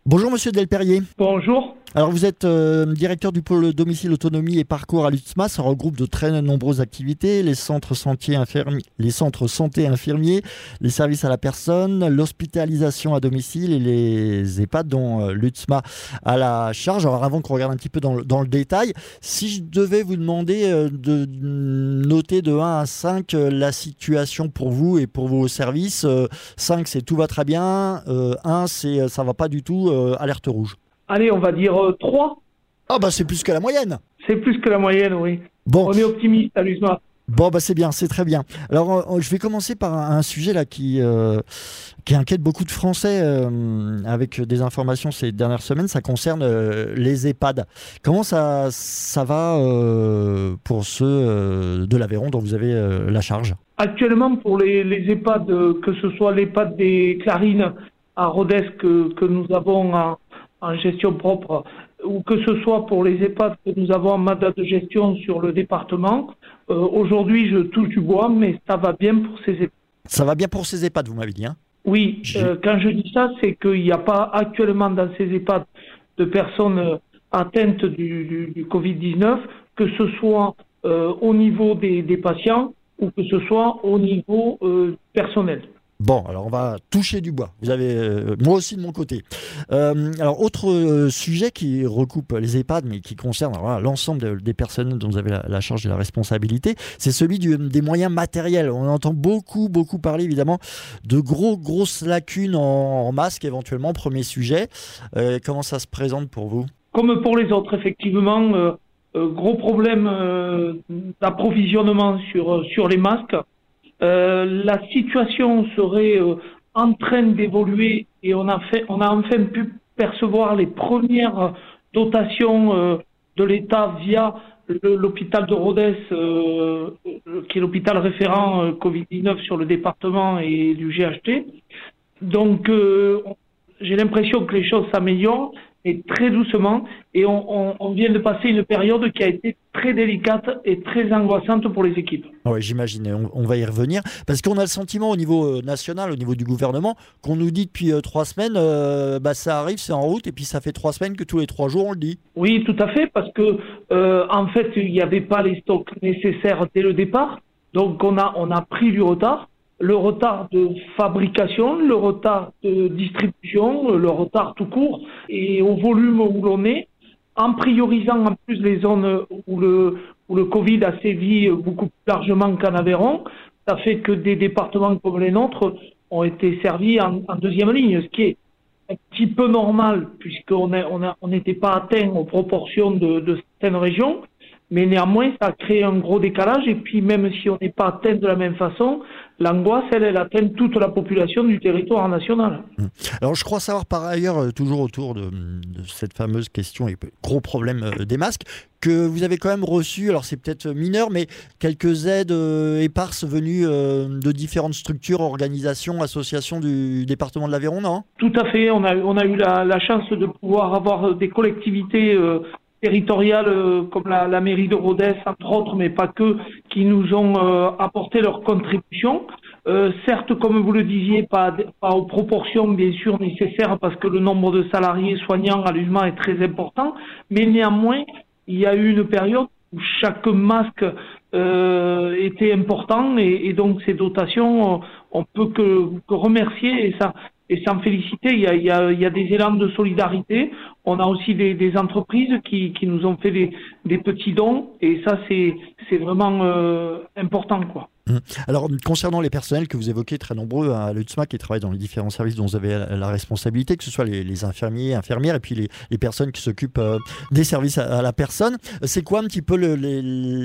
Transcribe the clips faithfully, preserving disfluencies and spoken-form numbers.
Bonjour Monsieur Delperrier. Bonjour. Alors vous êtes euh, directeur du pôle domicile autonomie et parcours à l'U T S M A. Ça regroupe de très nombreuses activités, les centres santé infirmiers, les centres santé infirmiers, les services à la personne, l'hospitalisation à domicile et les EHPAD dont euh, l'U T S M A a la charge. Alors avant qu'on regarde un petit peu dans le, dans le détail, si je devais vous demander euh, de noter de un à cinq euh, la situation pour vous et pour vos services, euh, cinq c'est tout va très bien, euh, un c'est euh, ça va pas du tout, euh, alerte rouge. Allez, on va dire euh, trois. Ah bah c'est plus que la moyenne. C'est plus que la moyenne, oui. Bon. On est optimiste à l'U T S M A. Bon bah c'est bien, c'est très bien. Alors euh, je vais commencer par un, un sujet là qui euh, qui inquiète beaucoup de Français euh, avec des informations ces dernières semaines. Ça concerne euh, les EHPAD. Comment ça ça va euh, pour ceux euh, de l'Aveyron dont vous avez euh, la charge? Actuellement, pour les, les EHPAD, euh, que ce soit l'EHPAD des Clarines à Rodez que, que nous avons en, en gestion propre, ou que ce soit pour les EHPAD que nous avons en mandat de gestion sur le département, euh, aujourd'hui je touche du bois, mais ça va bien pour ces EHPAD. Ça va bien pour ces EHPAD, vous m'avez dit, hein? Oui, euh, quand je dis ça, c'est qu'il n'y a pas actuellement dans ces EHPAD de personnes euh, atteintes du, du, du covid dix-neuf, que ce soit euh, au niveau des, des patients ou que ce soit au niveau euh, personnel. Bon, alors on va toucher du bois. Vous avez, euh, moi aussi de mon côté. Euh, alors, autre euh, sujet qui recoupe les EHPAD, mais qui concerne alors, voilà, l'ensemble de, des personnes dont vous avez la, la charge et la responsabilité, c'est celui du, des moyens matériels. On entend beaucoup, beaucoup parler évidemment de gros, grosses lacunes en, en masques éventuellement. Premier sujet. Euh, comment ça se présente pour vous? Comme pour les autres, effectivement, euh, euh, gros problème euh, d'approvisionnement sur, sur les masques. Euh, la situation serait euh, en train d'évoluer et on a fait, on a enfin pu percevoir les premières dotations euh, de l'État via le, l'hôpital de Rodez, euh, qui est l'hôpital référent euh, covid dix-neuf sur le département et du G H T. Donc, euh, j'ai l'impression que les choses s'améliorent, mais très doucement, et on, on, on vient de passer une période qui a été très délicate et très angoissante pour les équipes. Oui, j'imagine, on, on va y revenir, parce qu'on a le sentiment au niveau national, au niveau du gouvernement, qu'on nous dit depuis euh, trois semaines, euh, bah, ça arrive, c'est en route, et puis ça fait trois semaines que tous les trois jours on le dit. Oui, tout à fait, parce que euh, en fait, il n'y avait pas les stocks nécessaires dès le départ, donc on a, on a pris du retard. Le retard de fabrication, le retard de distribution, le retard tout court, et au volume où l'on est, en priorisant en plus les zones où le, où le Covid a sévi beaucoup plus largement qu'en Aveyron, ça fait que des départements comme les nôtres ont été servis en, en deuxième ligne, ce qui est un petit peu normal puisqu'on n'était on a, on n'était pas atteint aux proportions de, de certaines régions. Mais néanmoins, ça a créé un gros décalage. Et puis, même si on n'est pas atteint de la même façon, l'angoisse, elle, elle atteint toute la population du territoire national. Alors, je crois savoir par ailleurs, toujours autour de, de cette fameuse question et gros problème des masques, que vous avez quand même reçu, alors c'est peut-être mineur, mais quelques aides euh, éparses venues euh, de différentes structures, organisations, associations du département de l'Aveyron, non? Tout à fait. On a, on a eu la, la chance de pouvoir avoir des collectivités euh, territoriales euh, comme la, la mairie de Rodez, entre autres, mais pas que, qui nous ont euh, apporté leur contribution. Euh, certes, comme vous le disiez, pas, pas aux proportions bien sûr nécessaires parce que le nombre de salariés soignants à l'U S M A est très important, mais néanmoins, il y a eu une période où chaque masque euh, était important et, et donc ces dotations, on peut que, que remercier et ça et s'en féliciter. Il y a, il y a, il y a des élans de solidarité. On a aussi des, des entreprises qui, qui nous ont fait des, des petits dons et ça c'est, c'est vraiment euh, important, quoi. Alors, concernant les personnels que vous évoquez, très nombreux à l'U T S M A qui travaillent dans les différents services dont vous avez la, la responsabilité, que ce soit les, les infirmiers, infirmières et puis les, les personnes qui s'occupent euh, des services à, à la personne, c'est quoi un petit peu le, les,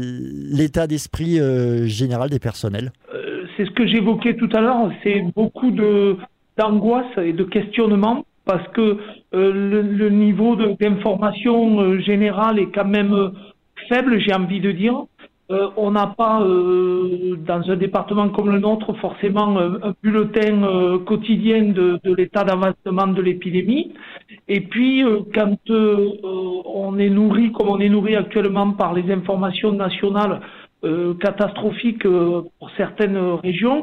l'état d'esprit euh, général des personnels? euh, C'est ce que j'évoquais tout à l'heure, c'est beaucoup de, d'angoisse et de questionnement parce que euh, le, le niveau de, d'information euh, générale est quand même euh, faible, j'ai envie de dire. Euh, on n'a pas, euh, dans un département comme le nôtre, forcément un, un bulletin euh, quotidien de, de l'état d'avancement de l'épidémie. Et puis, euh, quand euh, on est nourri, comme on est nourri actuellement par les informations nationales euh, catastrophiques euh, pour certaines régions,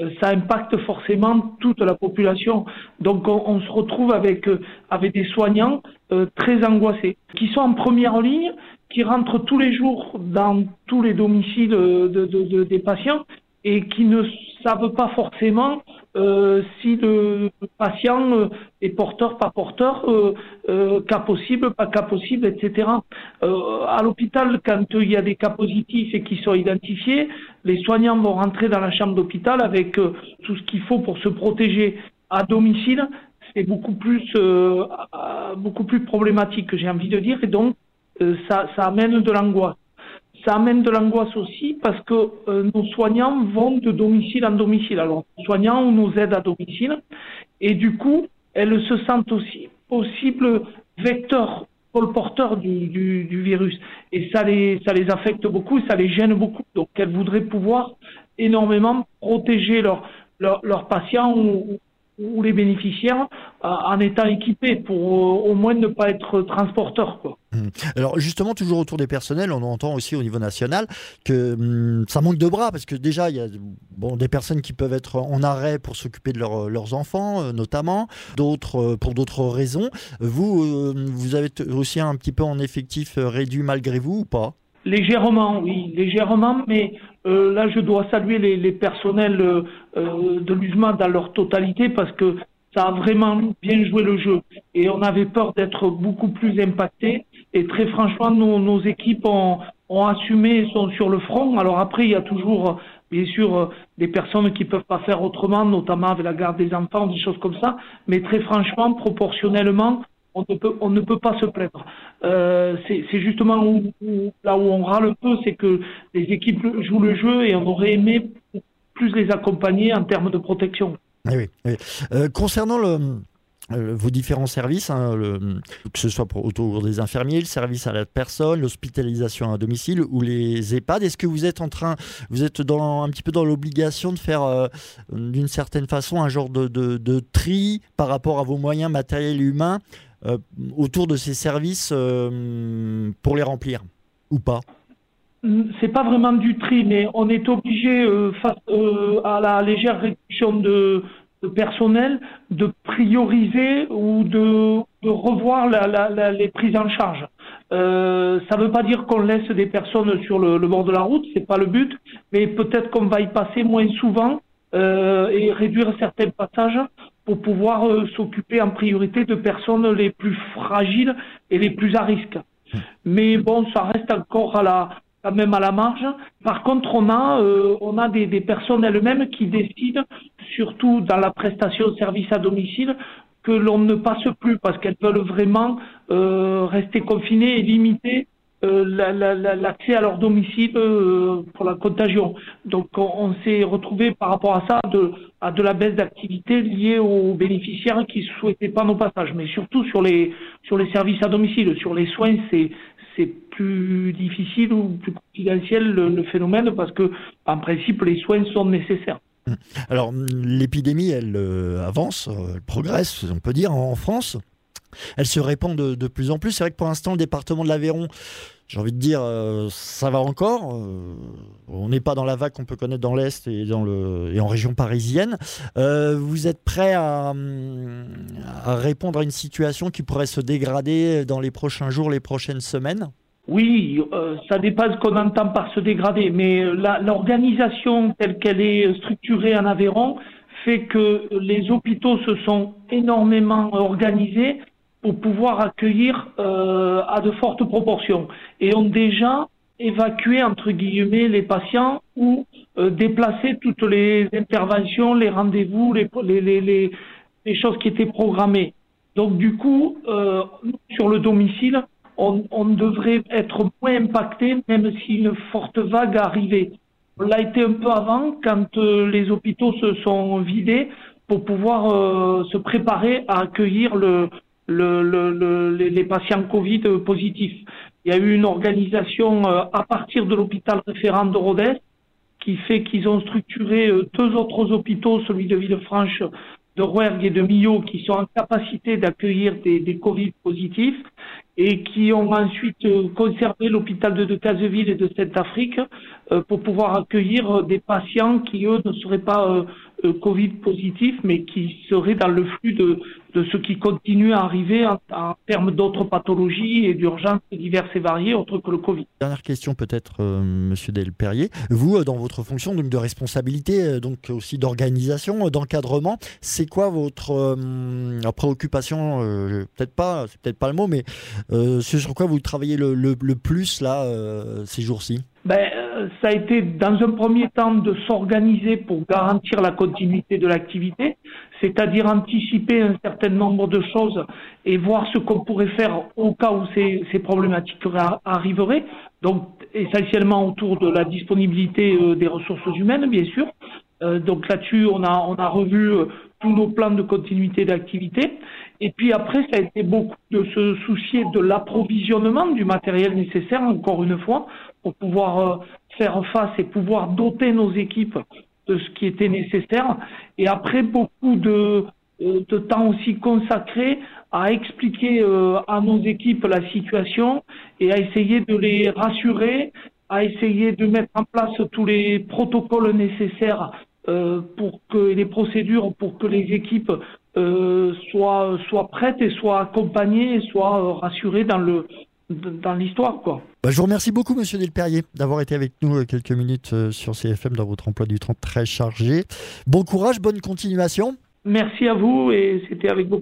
ça impacte forcément toute la population. Donc on, on se retrouve avec, avec des soignants euh, très angoissés, qui sont en première ligne, qui rentrent tous les jours dans tous les domiciles de, de, de, des patients et qui ne savent pas forcément euh, si le patient euh, est porteur, pas porteur, euh, euh, cas possible, pas cas possible, et cetera. Euh, à l'hôpital, quand il y a des cas positifs et qui sont identifiés, les soignants vont rentrer dans la chambre d'hôpital avec euh, tout ce qu'il faut pour se protéger. À domicile, c'est beaucoup plus, euh, beaucoup plus problématique, j'ai envie de dire, et donc euh, ça, ça amène de l'angoisse. Ça amène de l'angoisse aussi parce que euh, nos soignants vont de domicile en domicile. Alors, nos soignants ou nos aides à domicile. Et du coup, elles se sentent aussi possibles vecteurs, colporteurs du, du, du virus. Et ça les, ça les affecte beaucoup et ça les gêne beaucoup. Donc, elles voudraient pouvoir énormément protéger leurs leur, leur patients ou, ou les bénéficiaires euh, en étant équipés pour euh, au moins ne pas être transporteurs, quoi. Alors justement, toujours autour des personnels, on entend aussi au niveau national que hum, ça manque de bras parce que déjà il y a bon, des personnes qui peuvent être en arrêt pour s'occuper de leur, leurs enfants euh, notamment, d'autres euh, pour d'autres raisons. Vous, euh, vous avez t- aussi un petit peu en effectif euh, réduit malgré vous ou pas ? Légèrement, oui, légèrement, mais euh, là je dois saluer les, les personnels euh, euh, de l'U S M A dans leur totalité parce que ça a vraiment bien joué le jeu et on avait peur d'être beaucoup plus impactés et très franchement nos, nos équipes ont, ont assumé et sont sur le front. Alors après il y a toujours bien sûr des personnes qui peuvent pas faire autrement, notamment avec la garde des enfants, des choses comme ça, mais très franchement, proportionnellement, on ne peut, on ne peut pas se plaindre. Euh, c'est, c'est justement où, où, là où on râle peu, c'est que les équipes jouent le jeu et on aurait aimé plus les accompagner en termes de protection. Oui, oui. oui. Euh, concernant le, euh, vos différents services, hein, le, que ce soit pour, autour des infirmiers, le service à la personne, l'hospitalisation à domicile ou les EHPAD, est-ce que vous êtes en train, vous êtes dans, un petit peu dans l'obligation de faire euh, d'une certaine façon un genre de, de, de tri par rapport à vos moyens matériels et humains euh, autour de ces services euh, pour les remplir ou pas ? C'est pas vraiment du tri, mais on est obligé, euh, face euh, à la légère réduction de, de personnel, de prioriser ou de, de revoir la, la, la, les prises en charge. Euh, ça ne veut pas dire qu'on laisse des personnes sur le, le bord de la route, c'est pas le but, mais peut-être qu'on va y passer moins souvent euh, et réduire certains passages pour pouvoir euh, s'occuper en priorité de personnes les plus fragiles et les plus à risque. Mais bon, ça reste encore à la quand même à la marge. Par contre, on a euh, on a des, des personnes elles-mêmes qui décident, surtout dans la prestation de service à domicile, que l'on ne passe plus parce qu'elles veulent vraiment euh, rester confinées et limiter euh, la, la, la, l'accès à leur domicile euh, pour la contagion. Donc, on, on s'est retrouvé par rapport à ça de, à de la baisse d'activité liée aux bénéficiaires qui ne souhaitaient pas nos passages. Mais surtout sur les sur les services à domicile, sur les soins, c'est c'est plus difficile ou plus confidentiel le, le phénomène parce que, en principe, les soins sont nécessaires. Alors, l'épidémie, elle euh, avance, elle progresse, on peut dire, en France. Elle se répand de, de plus en plus. C'est vrai que pour l'instant, le département de l'Aveyron, j'ai envie de dire, euh, ça va encore. Euh, on n'est pas dans la vague qu'on peut connaître dans l'Est et, dans le, et en région parisienne. Euh, vous êtes prêt à, à répondre à une situation qui pourrait se dégrader dans les prochains jours, les prochaines semaines ? Oui, euh, ça dépend de ce qu'on entend par se dégrader, mais la, l'organisation telle qu'elle est structurée en Aveyron fait que les hôpitaux se sont énormément organisés pour pouvoir accueillir euh, à de fortes proportions et ont déjà évacué entre guillemets les patients ou euh, déplacé toutes les interventions, les rendez-vous, les, les, les, les, les choses qui étaient programmées. Donc du coup, euh, sur le domicile, on, on devrait être moins impacté même si une forte vague arrivait. On l'a été un peu avant quand euh, les hôpitaux se sont vidés pour pouvoir euh, se préparer à accueillir le Le, le, le, les patients Covid positifs. Il y a eu une organisation euh, à partir de l'hôpital référent de Rodez qui fait qu'ils ont structuré euh, deux autres hôpitaux, celui de Villefranche, de Rouergue et de Millau, qui sont en capacité d'accueillir des, des Covid positifs et qui ont ensuite euh, conservé l'hôpital de Decazeville et de Sainte-Afrique euh, pour pouvoir accueillir euh, des patients qui, eux, ne seraient pas euh, euh, Covid positifs, mais qui seraient dans le flux de, de ce qui continue à arriver en, en termes d'autres pathologies et d'urgences diverses et variées, autres que le Covid. Dernière question peut-être, euh, Monsieur Delperrier. Vous, euh, dans votre fonction donc, de responsabilité, euh, donc aussi d'organisation, euh, d'encadrement, c'est quoi votre euh, préoccupation euh, Peut-être pas, c'est peut-être pas le mot, mais euh, sur quoi vous travaillez le, le, le plus là euh, ces jours-ci? Ben, ça a été dans un premier temps de s'organiser pour garantir la continuité de l'activité, c'est-à-dire anticiper un certain nombre de choses et voir ce qu'on pourrait faire au cas où ces, ces problématiques arriveraient. Donc essentiellement autour de la disponibilité des ressources humaines, bien sûr. Euh, donc là-dessus, on a, on a revu tous nos plans de continuité d'activité. Et puis après, ça a été beaucoup de se soucier de l'approvisionnement du matériel nécessaire, encore une fois, pour pouvoir euh, faire face et pouvoir doter nos équipes de ce qui était nécessaire. Et après, beaucoup de, euh, de temps aussi consacré à expliquer euh, à nos équipes la situation et à essayer de les rassurer, à essayer de mettre en place tous les protocoles nécessaires euh, pour que les procédures pour que les équipes euh, soient soient prêtes et soient accompagnées et soient euh, rassurées dans le dans l'histoire, quoi. Bah, je vous remercie beaucoup, Monsieur Delperrier, d'avoir été avec nous quelques minutes sur C F M dans votre emploi du temps très chargé. Bon courage, bonne continuation. Merci à vous et c'était avec beaucoup